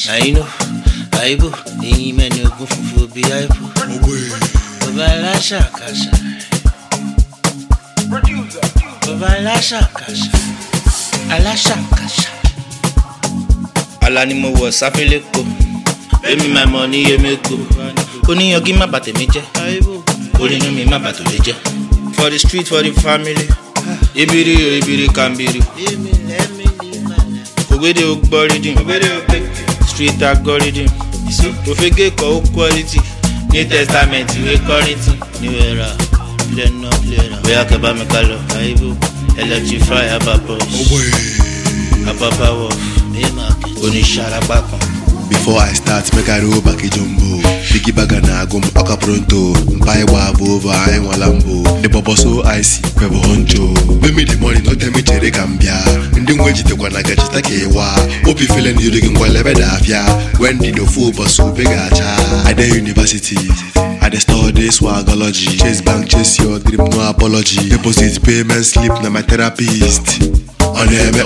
I know, Aibu, Amen, you go for Biaibu. Babalasha Kasha. Babalasha Kasha. Alasha Kasha. Alanimo was Safileko. Pay me my money, you make go. Only you give my battle, me. Only you me my battle, for the street, for the family. Ibiri, Kambiri. Obede Ogboridin. Street algorithm. Ofege ko quality. New Testament, we quality. New era. Clear. We are Kabame Kalo. Aibu. Electrify Ababa. Ababa Wolf. Onishara Bakon. Before I start, make I roll back a jumbo. Biggie bagana gum oka pronto. Buy wabo over I walambo. The bubble so icy, pebo honcho. Give me the money, not tell me chere cambia. In the way you wanna get it wa. Hope you feeling you looking well dafia. When did the fool but so big acha? At the university, I the study swagology. Chase bank, chase your dream, no apology. Deposit payment slip, na my therapist. Oneme.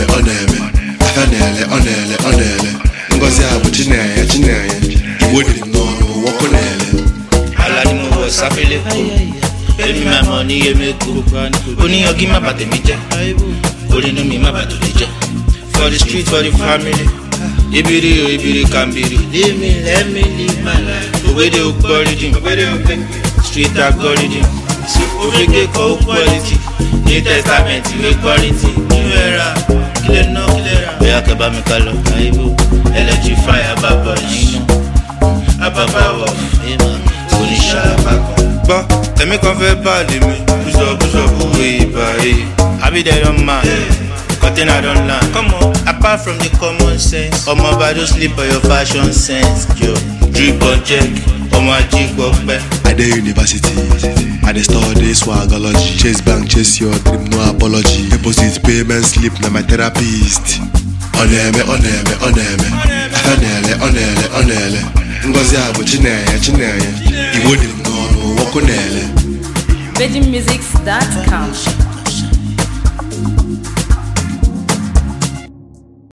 Onele. Ngozi abu chineye Iwodi n'ọrụ wọkụ n'ele Alanimo was Safileko. Pay me my money, you make go. Only you give my battle, me. Only you me my battle, for the street, for the family. Ibiri, Kambiri. Let me live my life. Obede Ogboridin. Street algorithm. Ofege ko quality. New Testament, we quality. New era. Clear. We are Kabame Kalo. Aibu. Electrify Ababa. Ababa Wolf. Onishara Bakon. But tell me qu'on fait pas de me. Bouge up, oui, I be there on man. Cutting out on land. Come on. Apart from the common sense, oh my bad, don't sleep on your fashion sense. Yo, drip on check. Oh my cheek up back. At the university, I the study swagology. Chase bank, chase your dream, no apology. Deposit payment slip, na my therapist. Oneme. Ngozi abu chineye Iwodi n'ọrụ wọkụ n'ele. VeggieMusics.com